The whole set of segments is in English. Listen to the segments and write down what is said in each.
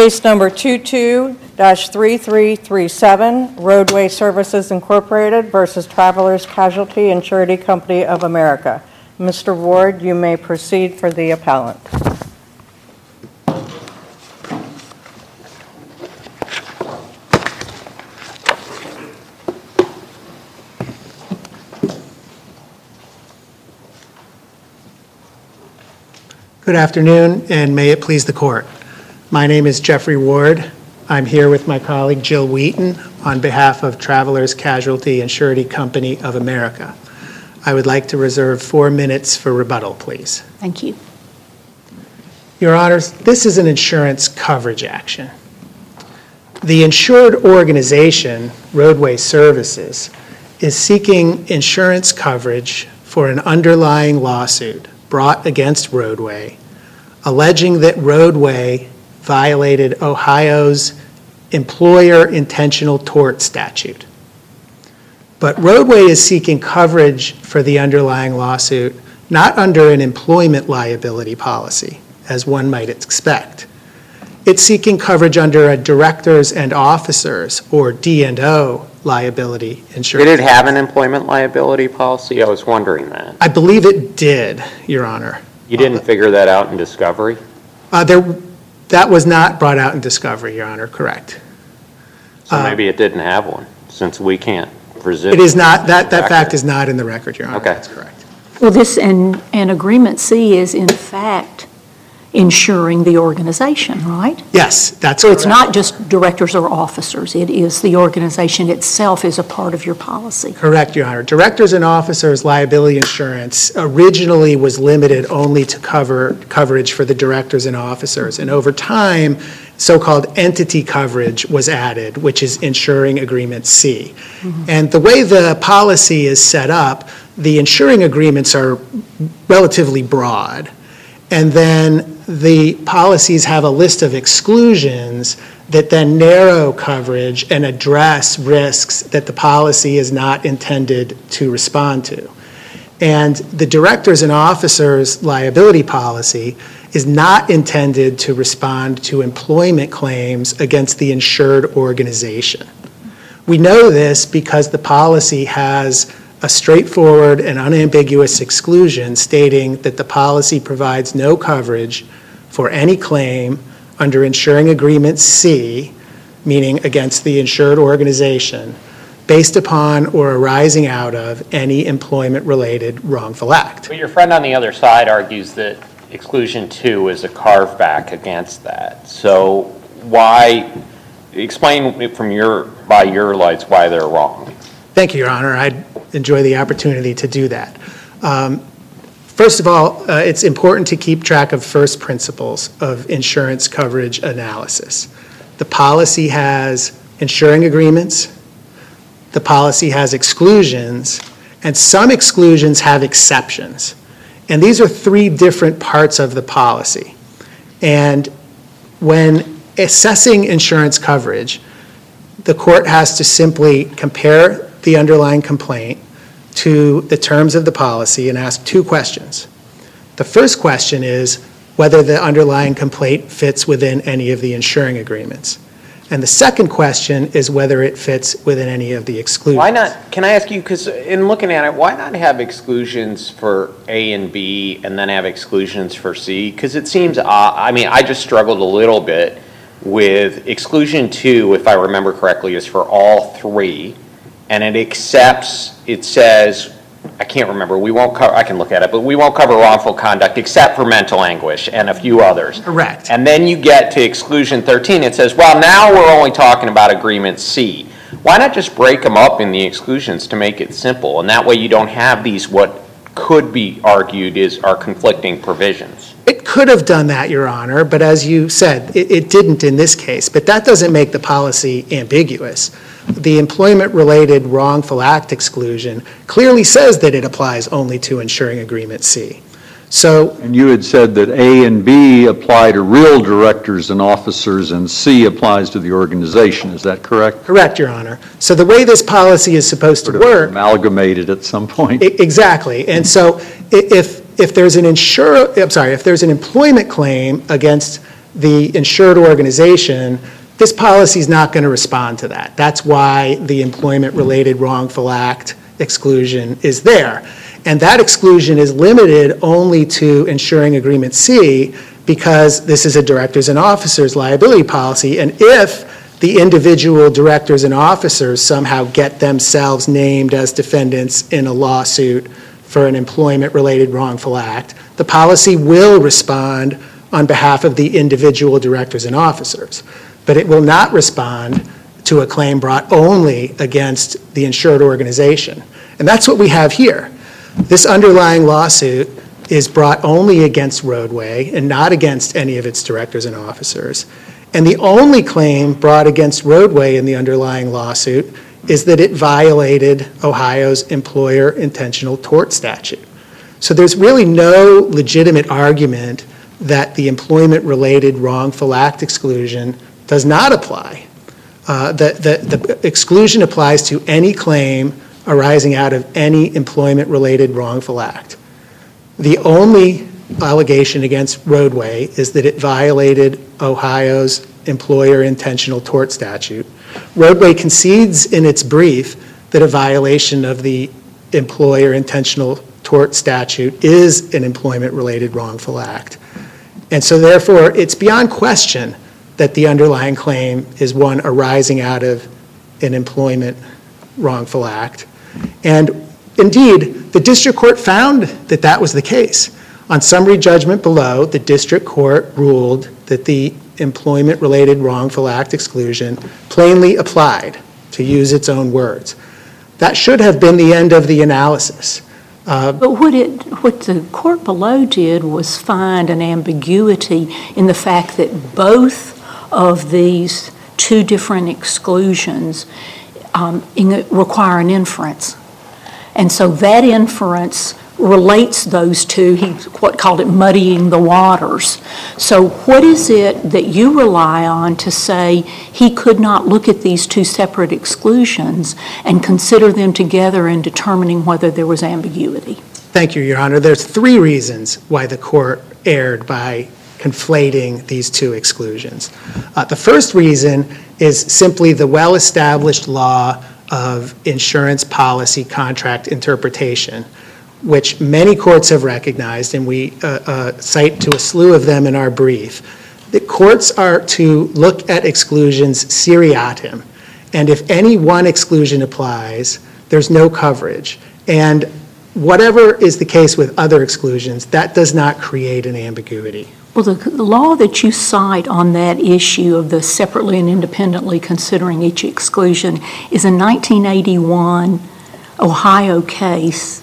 Case number 22-3337, Roadway Services Incorporated versus Travelers Casualty and Surety Company of America. Mr. Ward, you may proceed for the appellant. Good afternoon, and may it please the court. My name is Jeffrey Ward. I'm here with my colleague Jill Wheaton on behalf of Travelers Casualty and Surety Company of America. I would like to reserve 4 minutes for rebuttal, please. Thank you. Your Honors, this is an insurance coverage action. The insured organization, Roadway Services, is seeking insurance coverage for an underlying lawsuit brought against Roadway, alleging that Roadway violated Ohio's employer intentional tort statute. But Roadway is seeking coverage for the underlying lawsuit not under an employment liability policy, as one might expect. It's seeking coverage under a directors and officers, or D&O, liability insurance. Did it have an employment liability policy? I was wondering that. I believe it did, Your Honor. You didn't figure that out in discovery? That was not brought out in discovery, Your Honor, correct. So maybe it didn't have one, since we can't presume. It is not, that fact is not in the record, Your Honor. Okay. That's correct. Well, this and Agreement C is in fact insuring the organization, right? Yes, that's So correct. it's not just directors or officers. It is the organization itself is a part of your policy. Correct, Your Honor. Directors and officers liability insurance originally was limited only to coverage for the directors and officers. And over time, so-called entity coverage was added, which is insuring Agreement C. And the way the policy is set up, the insuring agreements are relatively broad. And then the policies have a list of exclusions that then narrow coverage and address risks that the policy is not intended to respond to. And the directors and officers liability policy is not intended to respond to employment claims against the insured organization. We know this because the policy has a straightforward and unambiguous exclusion stating that the policy provides no coverage for any claim under insuring Agreement C, meaning against the insured organization, based upon or arising out of any employment-related wrongful act. But your friend on the other side argues that Exclusion 2 is a carve-back against that. So why, explain by your lights why they're wrong. Thank you, Your Honor. I'd enjoy the opportunity to do that. First of all, it's important to keep track of first principles of insurance coverage analysis. The policy has insuring agreements, the policy has exclusions, and some exclusions have exceptions. And these are 3 different parts of the policy. And when assessing insurance coverage, the court has to simply compare the underlying complaint to the terms of the policy and ask 2 questions. The first question is whether the underlying complaint fits within any of the insuring agreements. And the second question is whether it fits within any of the exclusions. Why not, can I ask you, because in looking at it, why not have exclusions for A and B and then have exclusions for C? Because it seems, I just struggled a little bit with Exclusion 2, if I remember correctly, is for all 3. And it says, I can't remember, we won't cover, I can look at it, but we won't cover wrongful conduct except for mental anguish and a few others. Correct. And then you get to Exclusion 13, it says, well, now we're only talking about Agreement C. Why not just break them up in the exclusions to make it simple? And that way you don't have these, what could be argued are conflicting provisions. It could have done that, Your Honor, but as you said, it didn't in this case. But that doesn't make the policy ambiguous. The employment-related wrongful act exclusion clearly says that it applies only to insuring Agreement C. And you had said that A and B apply to real directors and officers, and C applies to the organization. Is that correct? Correct, Your Honor. So the way this policy is supposed to work... Amalgamated at some point. Exactly. And so if there's an employment claim against the insured organization, this policy is not going to respond to that. That's why the employment-related wrongful act exclusion is there. And that exclusion is limited only to insuring agreement C because this is a directors and officers liability policy. And if the individual directors and officers somehow get themselves named as defendants in a lawsuit for an employment-related wrongful act, the policy will respond on behalf of the individual directors and officers. But it will not respond to a claim brought only against the insured organization. And that's what we have here. This underlying lawsuit is brought only against Roadway and not against any of its directors and officers. And the only claim brought against Roadway in the underlying lawsuit is that it violated Ohio's employer intentional tort statute. So there's really no legitimate argument that the employment-related wrongful act exclusion does not apply. The exclusion applies to any claim arising out of any employment-related wrongful act. The only allegation against Roadway is that it violated Ohio's employer intentional tort statute. Roadway concedes in its brief that a violation of the employer intentional tort statute is an employment-related wrongful act. And so therefore, it's beyond question that the underlying claim is one arising out of an employment wrongful act. And indeed, the district court found that that was the case. On summary judgment below, the district court ruled that the employment-related wrongful act exclusion plainly applied, to use its own words. That should have been the end of the analysis. But what the court below did was find an ambiguity in the fact that both of these two different exclusions require an inference. And so that inference relates those two. He called it muddying the waters. So what is it that you rely on to say he could not look at these two separate exclusions and consider them together in determining whether there was ambiguity? Thank you, Your Honor. There's three reasons why the court erred by conflating these two exclusions. The first reason is simply the well-established law of insurance policy contract interpretation, which many courts have recognized, and we cite to a slew of them in our brief. The courts are to look at exclusions seriatim, and if any one exclusion applies, there's no coverage. And whatever is the case with other exclusions, that does not create an ambiguity. Well, the law that you cite on that issue of the separately and independently considering each exclusion is a 1981 Ohio case.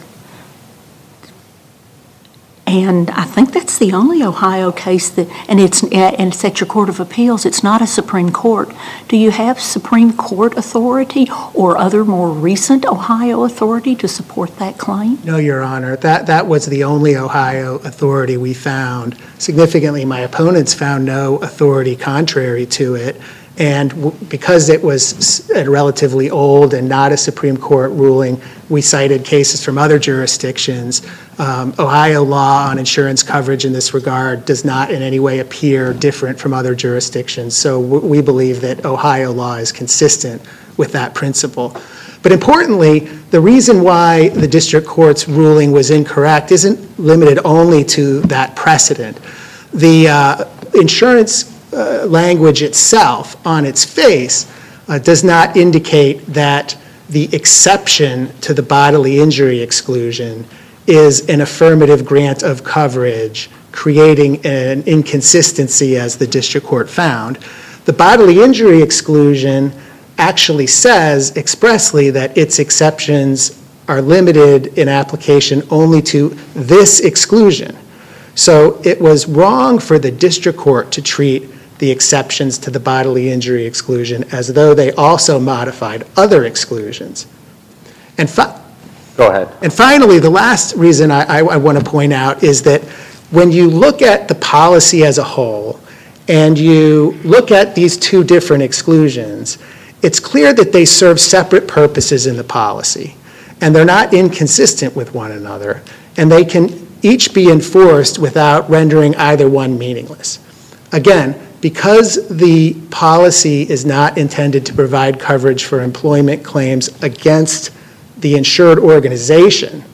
And I think that's the only Ohio case that, and it's at your Court of Appeals. It's not a Supreme Court. Do you have Supreme Court authority or other more recent Ohio authority to support that claim? No, Your Honor. That was the only Ohio authority we found. Significantly, my opponents found no authority contrary to it. And because it was a relatively old and not a Supreme Court ruling, we cited cases from other jurisdictions. Ohio law on insurance coverage in this regard does not in any way appear different from other jurisdictions. So we believe that Ohio law is consistent with that principle. But importantly, the reason why the district court's ruling was incorrect isn't limited only to that precedent. The insurance language itself on its face does not indicate that the exception to the bodily injury exclusion is an affirmative grant of coverage, creating an inconsistency as the district court found. The bodily injury exclusion actually says expressly that its exceptions are limited in application only to this exclusion. So it was wrong for the district court to treat the exceptions to the bodily injury exclusion as though they also modified other exclusions. And Go ahead. And finally, the last reason I want to point out is that when you look at the policy as a whole and you look at these two different exclusions, it's clear that they serve separate purposes in the policy, and they're not inconsistent with one another, and they can each be enforced without rendering either one meaningless. Again, because the policy is not intended to provide coverage for employment claims against the insured organization,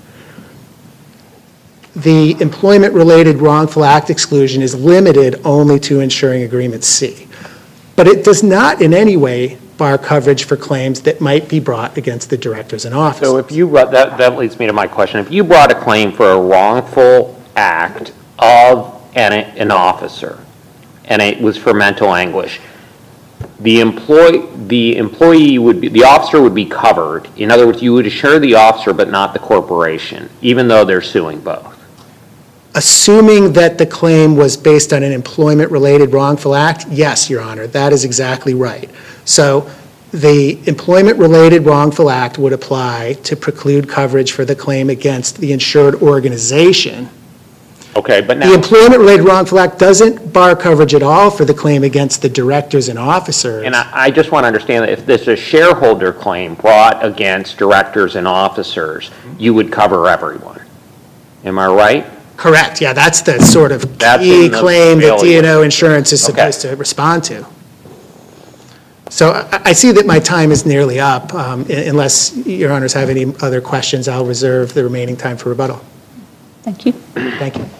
the employment-related wrongful act exclusion is limited only to insuring agreement C. But it does not in any way bar coverage for claims that might be brought against the directors and officers. So if you, that leads me to my question. If you brought a claim for a wrongful act of an officer, and it was for mental anguish, the employee would be, the officer would be covered. In other words, you would assure the officer but not the corporation, even though they're suing both. Assuming that the claim was based on an employment-related wrongful act, yes, Your Honor, that is exactly right. So the employment-related wrongful act would apply to preclude coverage for the claim against the insured organization. Okay, but now... The employment-related wrongful act doesn't bar coverage at all for the claim against the directors and officers. And I just want to understand that if there's a shareholder claim brought against directors and officers, you would cover everyone. Am I right? Correct, yeah, that's the sort of key claim that D&O insurance is supposed to respond to. So I see that my time is nearly up. Unless Your Honors have any other questions, I'll reserve the remaining time for rebuttal. Thank you. Thank you.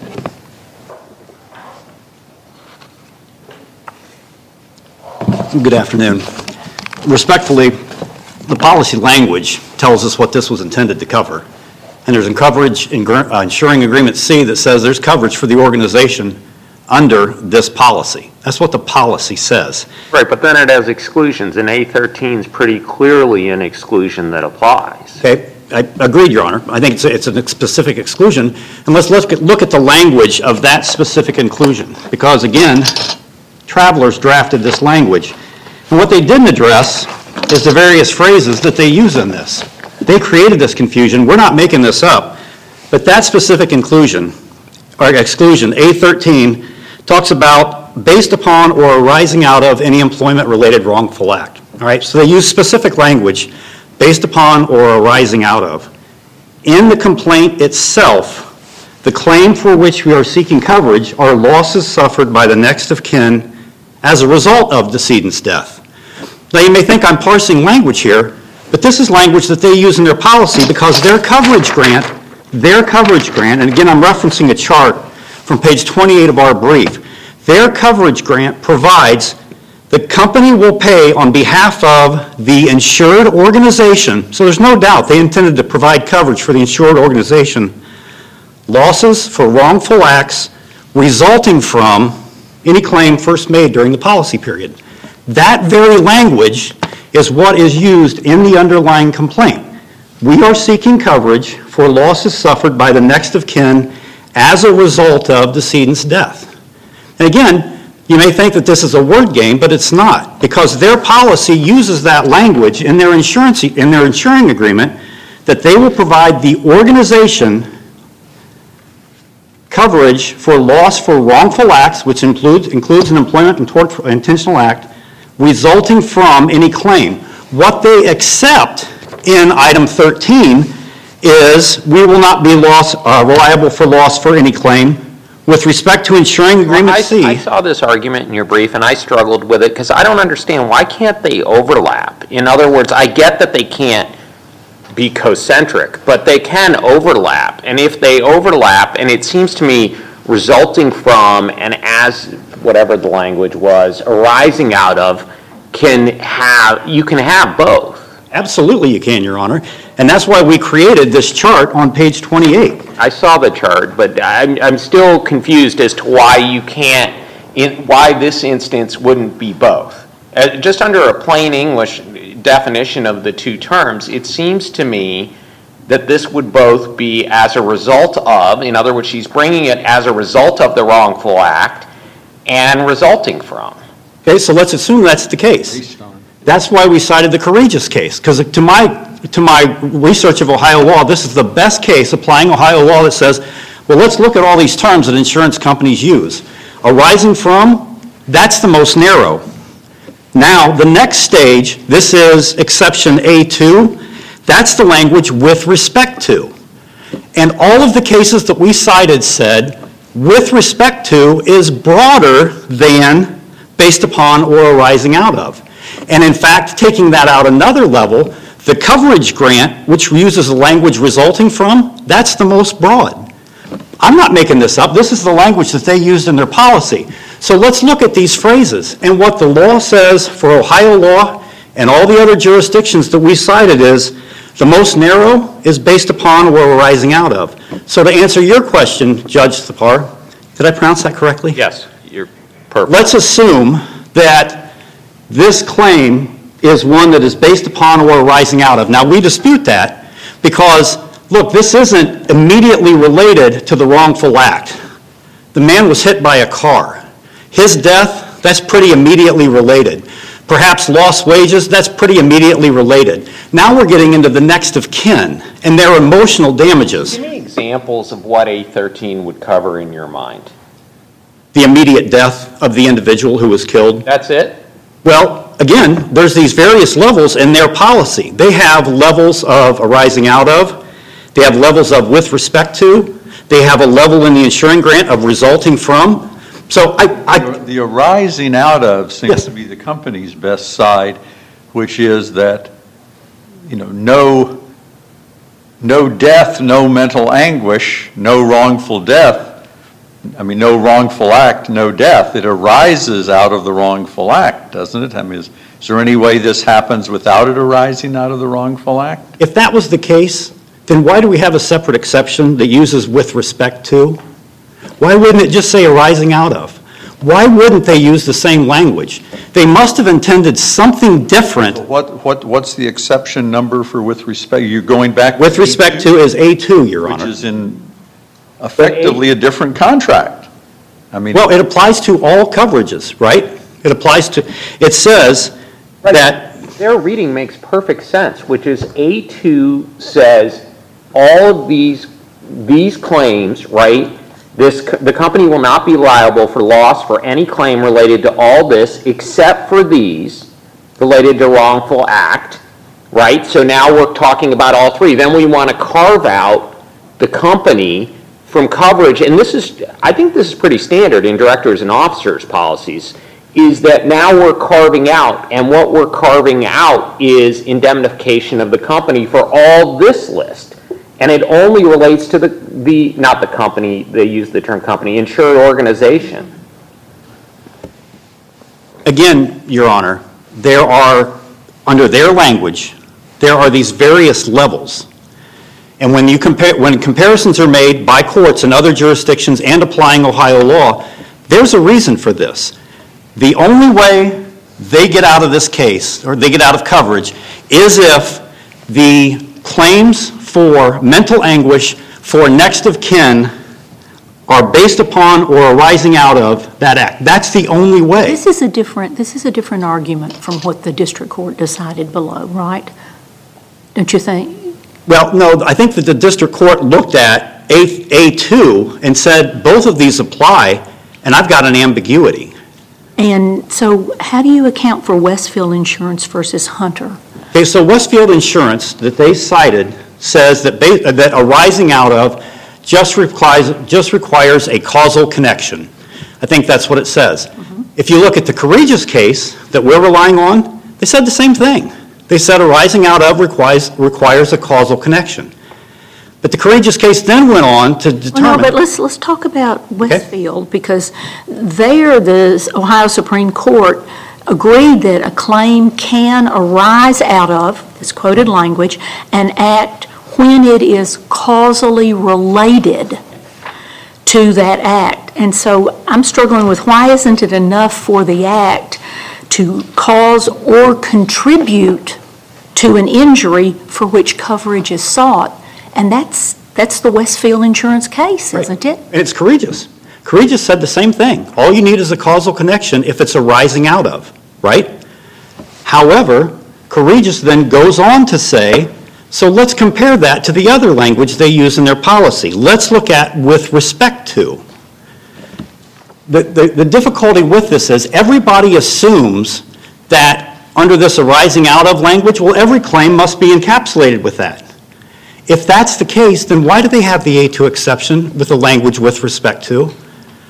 Good afternoon. Respectfully, the policy language tells us what this was intended to cover. And there's a coverage in insuring agreement C that says there's coverage for the organization under this policy. That's what the policy says. Right, but then it has exclusions, and A13 is pretty clearly an exclusion that applies. Okay, I agreed, Your Honor. I think it's a specific exclusion. And let's look at the language of that specific inclusion. Because again, Travelers drafted this language. And what they didn't address is the various phrases that they use in this. They created this confusion. We're not making this up. But that specific inclusion, or exclusion, A13, talks about based upon or arising out of any employment-related wrongful act. All right, so they use specific language, based upon or arising out of. In the complaint itself, the claim for which we are seeking coverage are losses suffered by the next of kin as a result of decedent's death. Now, you may think I'm parsing language here, but this is language that they use in their policy because their coverage grant, and again, I'm referencing a chart from page 28 of our brief, their coverage grant provides the company will pay on behalf of the insured organization, so there's no doubt they intended to provide coverage for the insured organization, losses for wrongful acts resulting from any claim first made during the policy period. That very language is what is used in the underlying complaint. We are seeking coverage for losses suffered by the next of kin as a result of decedent's death. And again, you may think that this is a word game, but it's not, because their policy uses that language in their insuring agreement that they will provide the organization coverage for loss for wrongful acts, which includes an employment and tort intentional act, resulting from any claim. What they accept in item 13 is we will not be liable for loss for any claim with respect to insuring agreement C. I saw this argument in your brief and I struggled with it because I don't understand why can't they overlap? In other words, I get that they can't be concentric, but they can overlap. And if they overlap, and it seems to me resulting from and as whatever the language was, arising out of, you can have both. Absolutely you can, Your Honor. And that's why we created this chart on page 28. I saw the chart, but I'm still confused as to why you can't, why this instance wouldn't be both. Just under a plain English definition of the two terms, it seems to me that this would both be as a result of, in other words, she's bringing it as a result of the wrongful act and resulting from. Okay, so let's assume that's the case. That's why we cited the Courageous case, because to my research of Ohio law, this is the best case applying Ohio law that says, well, let's look at all these terms that insurance companies use. Arising from, that's the most narrow. Now, the next stage, this is exception A2, that's the language with respect to. And all of the cases that we cited said with respect to is broader than based upon or arising out of. And in fact, taking that out another level, the coverage grant, which uses the language resulting from, that's the most broad. I'm not making this up. This is the language that they used in their policy. So let's look at these phrases. And what the law says for Ohio law and all the other jurisdictions that we cited is the most narrow is based upon or arising out of. So to answer your question, Judge Thapar, did I pronounce that correctly? Yes, you're perfect. Let's assume that this claim is one that is based upon or arising out of. Now, we dispute that because, look, this isn't immediately related to the wrongful act. The man was hit by a car. His death, that's pretty immediately related. Perhaps lost wages, that's pretty immediately related. Now we're getting into the next of kin and their emotional damages. Give me examples of what A13 would cover in your mind. The immediate death of the individual who was killed. That's it? Well, again, there's these various levels in their policy. They have levels of arising out of. They have levels of with respect to. They have a level in the insuring grant of resulting from. So The arising out of seems Yes. to be the company's best side, which is that, no death, no mental anguish, no wrongful death. No wrongful act, no death. It arises out of the wrongful act, doesn't it? Is there any way this happens without it arising out of the wrongful act? if that was the case, then why do we have a separate exception that uses with respect to? Why wouldn't it just say arising out of? Why wouldn't they use the same language? They must have intended something different. What's the exception number for with respect? You're going back to With respect to is A2, Your which Honor. is in effectively a different contract. Well, it applies to all coverages, right? It applies to, it says that, Their reading makes perfect sense, which is A2 says all of these claims, right? The company will not be liable for loss for any claim related to all this except for these related to wrongful act, right? So now we're talking about all three. Then we want to carve out the company from coverage, and I think this is pretty standard in directors and officers policies, is that now we're carving out, and what we're carving out is indemnification of the company for all this list. And it only relates to not the company, they use the term company, insured organization. again, Your Honor, there are, under their language, there are these various levels. And when comparisons are made by courts in other jurisdictions and applying Ohio law, there's a reason for this. The only way they get out of this case, or they get out of coverage, is if the claims for mental anguish for next of kin are based upon or arising out of that act. That's the only way. This is a different argument from what the district court decided below, right? Don't you think? Well, no, I think that the district court looked at A2 and said both of these apply, and I've got an ambiguity. And so how do you account for Westfield Insurance versus Hunter? Okay, so Westfield Insurance that they cited says that arising out of just requires a causal connection. I think that's what it says. Mm-hmm. If you look at the Courageous case that we're relying on, they said the same thing. They said arising out of requires a causal connection. But the Courageous case then went on to determine... Well, no, but let's talk about Westfield, because there the Ohio Supreme Court agreed that a claim can arise out of, this quoted language, an act when it is causally related to that act. And so I'm struggling with why isn't it enough for the act to cause or contribute to an injury for which coverage is sought? And that's the Westfield Insurance case, isn't it? And it's Courageous. Courageous said the same thing. All you need is a causal connection if it's arising out of, right? However, Courageous then goes on to say, so let's compare that to the other language they use in their policy. Let's look at with respect to. The difficulty with this is everybody assumes that under this arising out of language, well, every claim must be encapsulated with that. If that's the case, then why do they have the A2 exception with the language with respect to?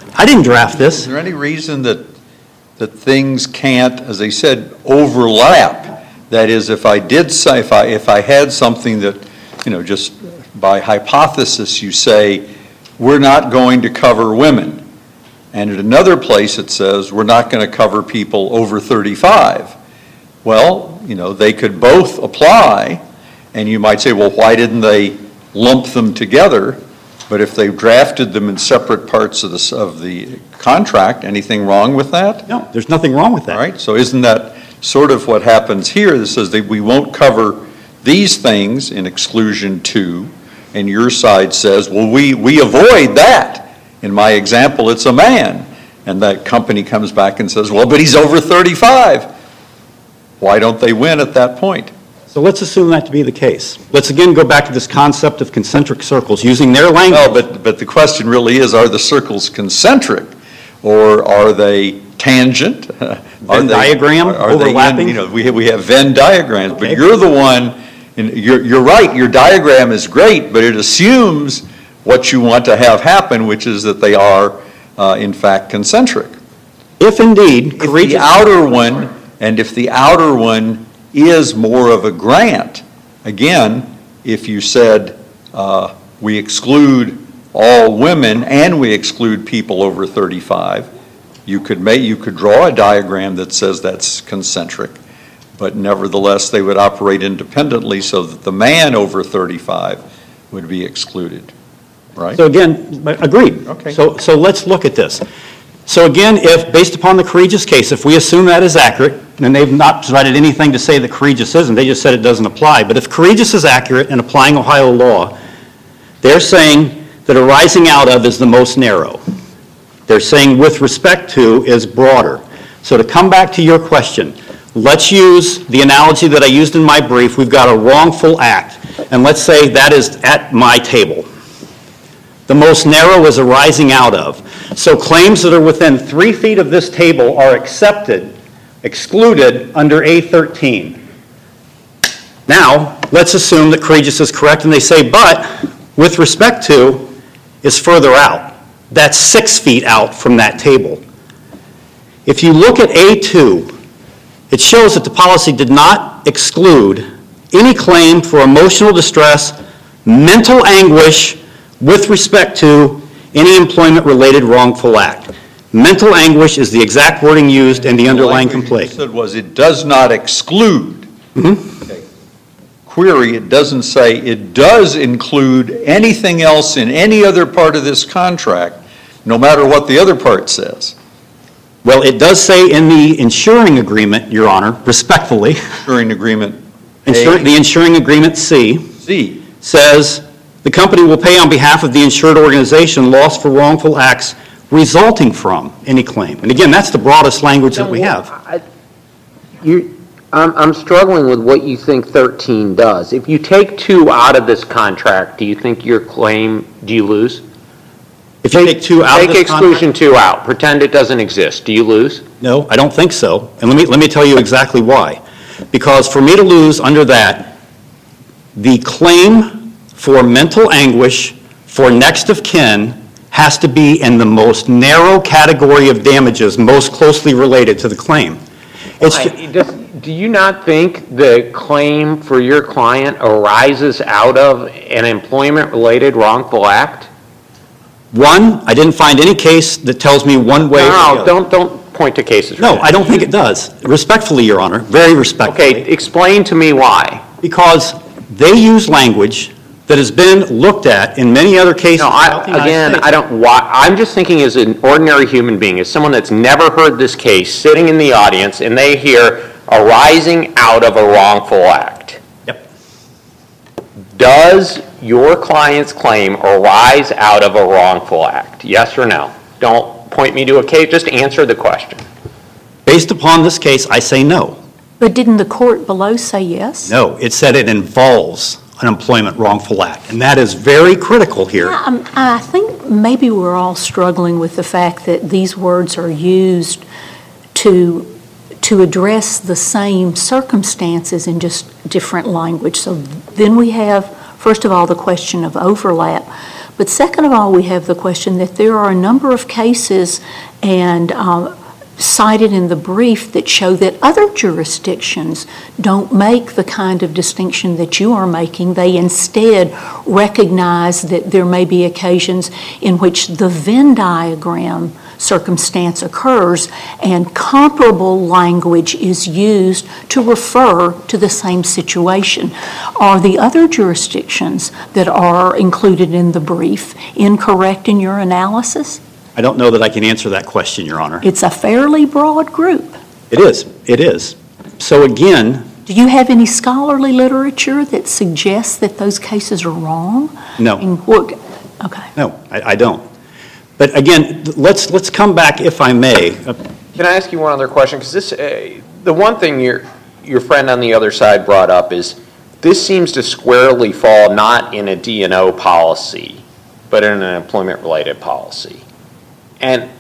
I didn't draft this. Is there any reason that things can't, as they said, overlap? That is, if I did say, if I had something that, just by hypothesis, you say, we're not going to cover women. And at another place it says, we're not going to cover people over 35. Well, they could both apply, and you might say, well, why didn't they lump them together? But if they drafted them in separate parts of the contract, anything wrong with that? No, there's nothing wrong with that. All right, so isn't that sort of what happens here? This says that we won't cover these things in exclusion 2, and your side says, well, we avoid that. In my example, it's a man. And that company comes back and says, well, but he's over 35. Why don't they win at that point? So let's assume that to be the case. Let's again go back to this concept of concentric circles, using their language. Well, but the question really is, are the circles concentric, or are they tangent? Venn diagram, overlapping? We have Venn diagrams, but you're the one, and you're right, your diagram is great, but it assumes what you want to have happen, which is that they are, in fact, concentric. If indeed, If the outer one is more of a grant, again, if you said we exclude all women and we exclude people over 35, you could draw a diagram that says that's concentric, but nevertheless they would operate independently so that the man over 35 would be excluded, right? So again, agreed. Okay. So let's look at this. So again, if, based upon the Coregis case, if we assume that is accurate, and they've not provided anything to say that Coregis isn't, they just said it doesn't apply, but if Coregis is accurate in applying Ohio law, they're saying that arising out of is the most narrow. They're saying with respect to is broader. So to come back to your question, let's use the analogy that I used in my brief. We've got a wrongful act, and let's say that is at my table. The most narrow is arising out of. So claims that are within 3 feet of this table are excluded under A13. Now, let's assume that Coregis is correct and they say, but with respect to is further out. That's 6 feet out from that table. If you look at A2, it shows that the policy did not exclude any claim for emotional distress, mental anguish, with respect to any employment-related wrongful act. Mental anguish is the exact wording used in the underlying complaint. The language you said was it does not exclude. Okay. Query, it doesn't say it does include anything else in any other part of this contract, no matter what the other part says. Well, it does say in the insuring agreement, Your Honor, respectfully, Insuring agreement the insuring agreement C C. says the company will pay on behalf of the insured organization loss for wrongful acts resulting from any claim. And again, that's the broadest language that we have. I'm struggling with what you think 13 does. If you take 2 out of this contract, do you think your claim, do you lose? If you take 2 out of Take this exclusion contract, 2 out. Pretend it doesn't exist. Do you lose? no, I don't think so. And let me tell you exactly why. Because for me to lose under that, the claim for mental anguish for next of kin has to be in the most narrow category of damages most closely related to the claim. Do you not think the claim for your client arises out of an employment-related wrongful act? One, I didn't find any case that tells me one way or the other. Don't point to cases. No, I don't think it does. Respectfully, Your Honor, very respectfully. Okay, explain to me why. Because they use language that has been looked at in many other cases. No, I'm just thinking as an ordinary human being, as someone that's never heard this case, sitting in the audience, and they hear arising out of a wrongful act. Yep. Does your client's claim arise out of a wrongful act? Yes or no? Don't point me to a case, just answer the question. Based upon this case, I say no. But didn't the court below say yes? No, it said it involves an employment wrongful act, and that is very critical here. I think maybe we're all struggling with the fact that these words are used to address the same circumstances in just different language. So then we have, first of all, the question of overlap, But second of all, we have the question that there are a number of cases and cited in the brief that show that other jurisdictions don't make the kind of distinction that you are making. They instead recognize that there may be occasions in which the Venn diagram circumstance occurs and comparable language is used to refer to the same situation. Are the other jurisdictions that are included in the brief incorrect in your analysis? I don't know that I can answer that question, Your Honor. It's a fairly broad group. It is. So again, Do you have any scholarly literature that suggests that those cases are wrong? No. Okay. no, I don't. But again, let's come back, if I may. Can I ask you one other question? Because this, the one thing your friend on the other side brought up is this seems to squarely fall not in a D&O policy, but in an employment-related policy. And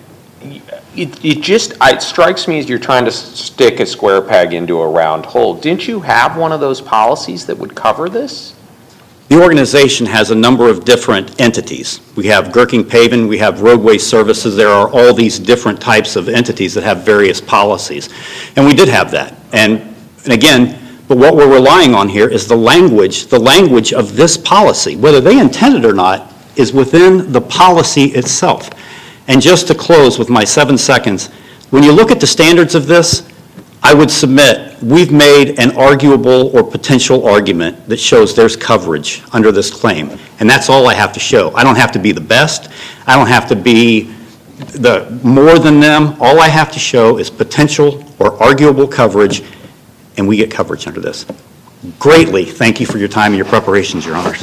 it strikes me as you're trying to stick a square peg into a round hole. Didn't you have one of those policies that would cover this? The organization has a number of different entities. We have Gerking Pavin, we have Roadway Services. There are all these different types of entities that have various policies. And we did have that. And again, but what we're relying on here is the language of this policy. Whether they intend it or not is within the policy itself. And just to close with my 7 seconds, when you look at the standards of this, I would submit we've made an arguable or potential argument that shows there's coverage under this claim. And that's all I have to show. I don't have to be the best. I don't have to be the more than them. All I have to show is potential or arguable coverage, and we get coverage under this. Greatly thank you for your time and your preparations, Your Honors.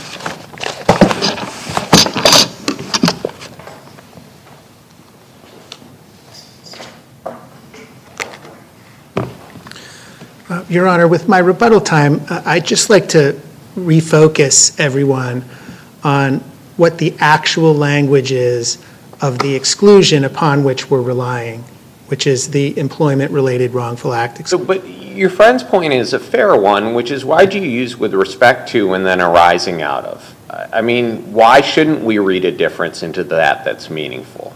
Your Honor, with my rebuttal time, I'd just like to refocus everyone on what the actual language is of the exclusion upon which we're relying, which is the employment-related wrongful act exclusion. But your friend's point is a fair one, which is why do you use with respect to and then arising out of? I mean, why shouldn't we read a difference into that that's meaningful?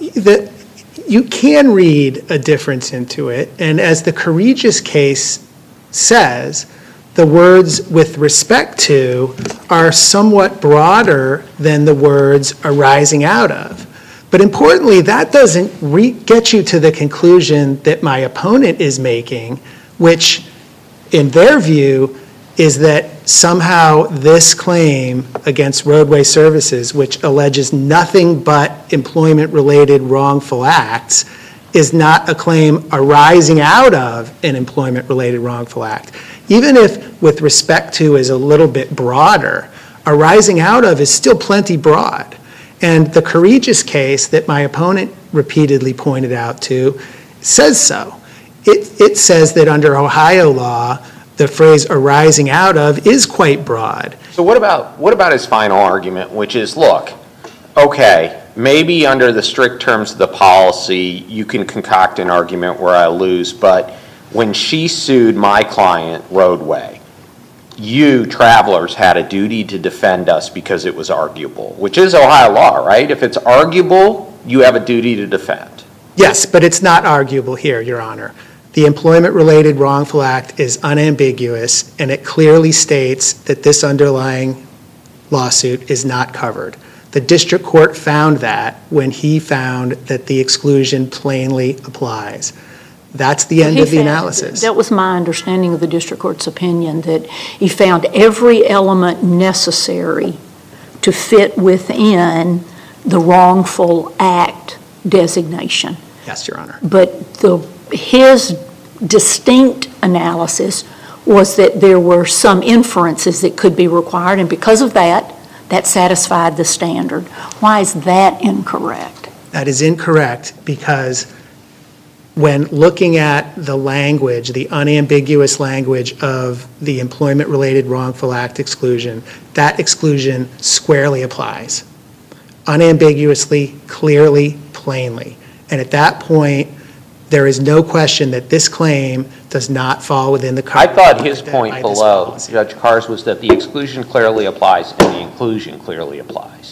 You can read a difference into it, and as the Courageous case says, the words with respect to are somewhat broader than the words arising out of. But importantly, that doesn't get you to the conclusion that my opponent is making, which in their view is that somehow this claim against Roadway Services, which alleges nothing but employment-related wrongful acts, is not a claim arising out of an employment-related wrongful act. Even if with respect to is a little bit broader, arising out of is still plenty broad. And the Courageous case that my opponent repeatedly pointed out to says so. It says that under Ohio law, the phrase arising out of is quite broad. So what about his final argument, which is, look, okay, maybe under the strict terms of the policy, you can concoct an argument where I lose, but when she sued my client, Roadway, you, Travelers, had a duty to defend us because it was arguable, which is Ohio law, right? If it's arguable, you have a duty to defend. Yes, but it's not arguable here, Your Honor. The employment-related wrongful act is unambiguous, and it clearly states that this underlying lawsuit is not covered. The district court found that when he found that the exclusion plainly applies. That's the end of the analysis. That was my understanding of the district court's opinion, that he found every element necessary to fit within the wrongful act designation. Yes, Your Honor. But his distinct analysis was that there were some inferences that could be required, and because of that, that satisfied the standard. Why is that incorrect? That is incorrect because when looking at the language, the unambiguous language of the employment-related wrongful act exclusion, that exclusion squarely applies. Unambiguously, clearly, plainly. And at that point, there is no question that this claim does not fall within the coverage. I thought his point below, Judge Cars, was that the exclusion clearly applies and the inclusion clearly applies.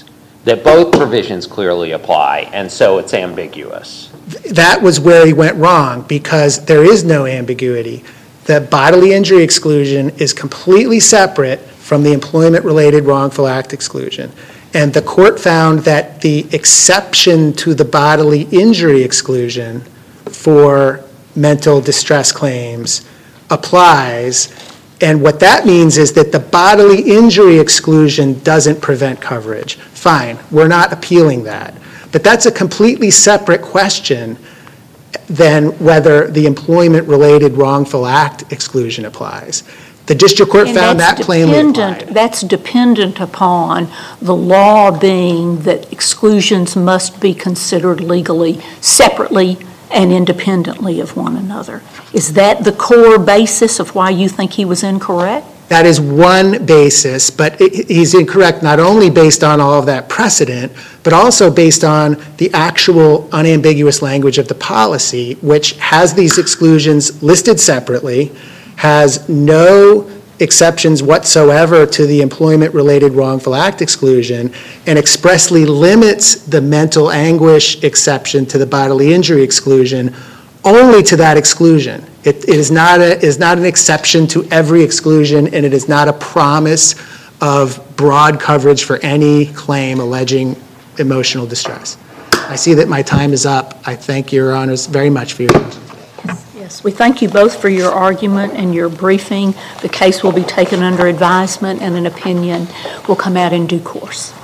that both provisions clearly apply, and so it's ambiguous. That was where he went wrong, because there is no ambiguity. The bodily injury exclusion is completely separate from the employment-related wrongful act exclusion. And the court found that the exception to the bodily injury exclusion for mental distress claims applies. And what that means is that the bodily injury exclusion doesn't prevent coverage. Fine, we're not appealing that. But that's a completely separate question than whether the employment-related wrongful act exclusion applies. The district court found that plainly applied. That's dependent upon the law being that exclusions must be considered legally separately and independently of one another. Is that the core basis of why you think he was incorrect? That is one basis, but he's incorrect not only based on all of that precedent, but also based on the actual unambiguous language of the policy, which has these exclusions listed separately, has no exceptions whatsoever to the employment-related wrongful act exclusion, and expressly limits the mental anguish exception to the bodily injury exclusion only to that exclusion. It is not an exception to every exclusion, and it is not a promise of broad coverage for any claim alleging emotional distress. I see that my time is up. I thank your honors very much for your attention. Yes, we thank you both for your argument and your briefing. The case will be taken under advisement, and an opinion will come out in due course.